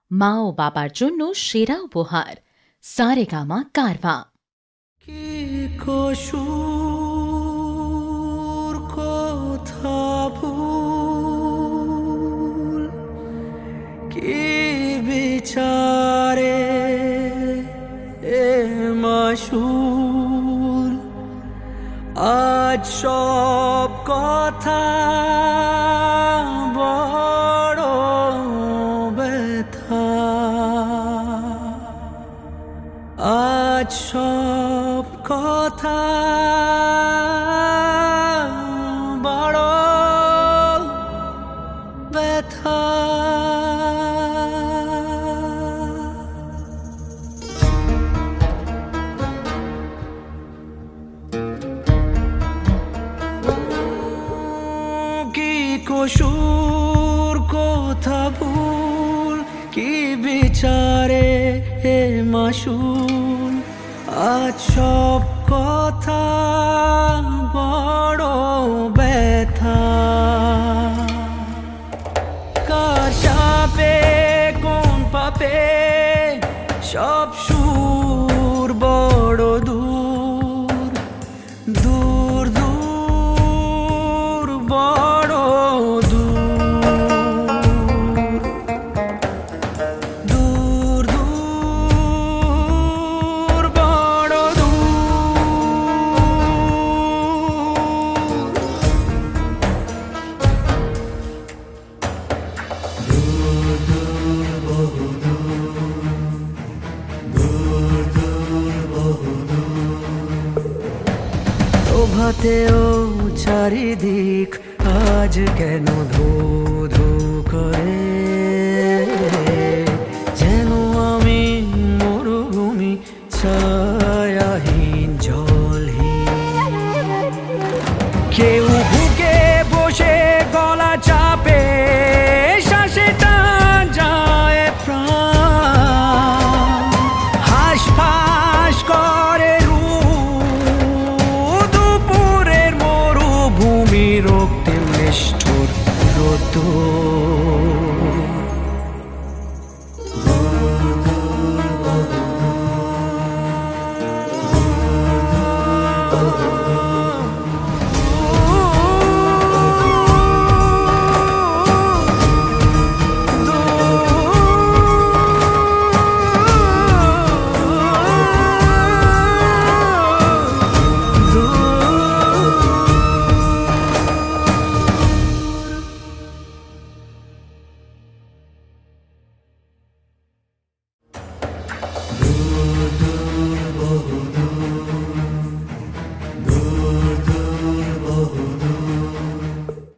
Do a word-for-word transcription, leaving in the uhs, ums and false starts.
মা ও বাবার জন্য সেরা উপহার সারেগামা কারভা। কি কসুর কথা ভুল, কি বিচারে এ মাসুল, আজ সব কথা বড় ব্যথা, আজ সব কথা বড় ব্যথা। কি কসুর কথা ভুল, কি বিচারে হে মাসুল, আজ সব কথা বড় ব্যথা। কার শাপে কোন পাপে সব সুর বড় দূর, দূর দূর বড় দূর, দূর দূর বড় প্রভাতেও চারিদিক আজ কেন ধো ধো করে।